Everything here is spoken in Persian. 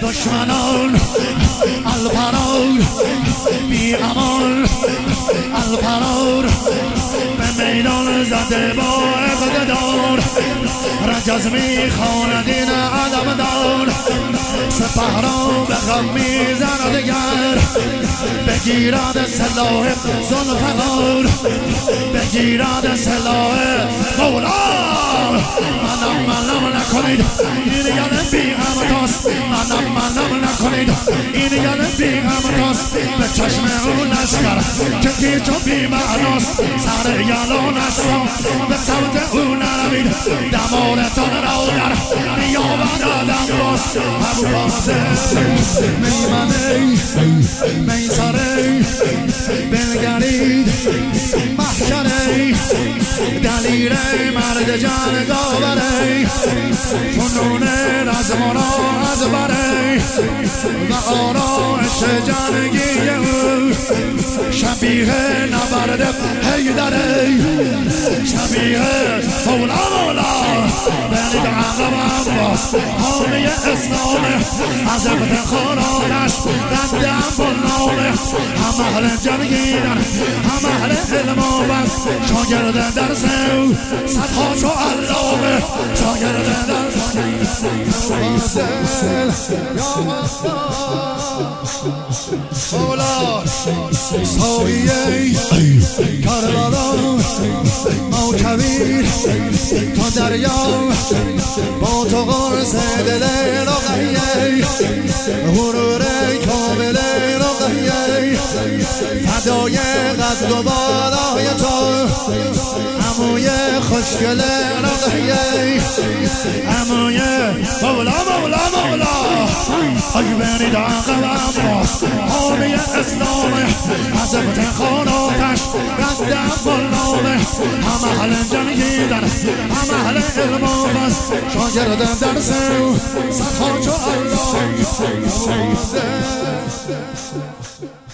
دشمنان الفرار بی امان الفرار به میدان زده با اقتدار رجز میخواند این عدم دار سپه را به غم میزند دگر بگیرد سلاح ذوالفقار بگیرد سلاح مولا منم نکنید این یعنی بی همتاست منم نکنید این یعنی بی همتاست به چشم اون لشکر که گیج و بی معناست سر یلانش را به سمت اون نروید دمارتان را در نیابد آدم باز ابو فاضل میمنه میسره بنگرید محشره دلیره مرد جان گاوره فنون رزمانا از بره و آرایش جانگی او شبیه نبرد حیدره شبیه مولا برید عقبم باز حامی اسلام از افتخارانش رندم بلنامه هم اهل جنگیدن هم اهل علم آمد شاگرد درس او صدها چو علامه شاگرد درس مولا سایه کربلا موکبیر تا دریا با تو قرص دل رقیه غرور کامل رقیه فدای قد و بالای تو عموی خوشگل رقیه عموی مولا ای برید عقبم باز حامی اسلام از افتخاراتش رندم بلنامه هم اهل جنگیدن هم اهل علم آمد شاگرد درس او صدها چو الله